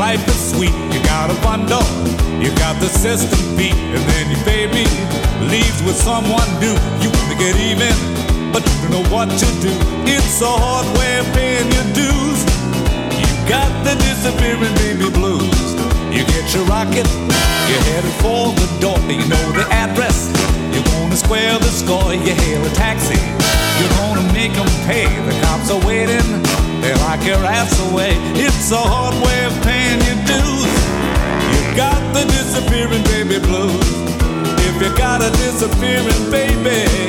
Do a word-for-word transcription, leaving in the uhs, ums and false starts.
life is sweet. You got a bundle, you got the system beat, and then your baby leaves with someone new. You wanna get even, but you don't know what to do. It's a hard way of paying your dues. You got the disappearing baby blues. You get your rocket, you're headed for the door. You know the address, you're gonna square the score. You hail a taxi, you're gonna make them pay. The cops are waiting, they lock your ass away. It's a hard way of paying your dues. You got the disappearing baby blues. If you got a disappearing baby,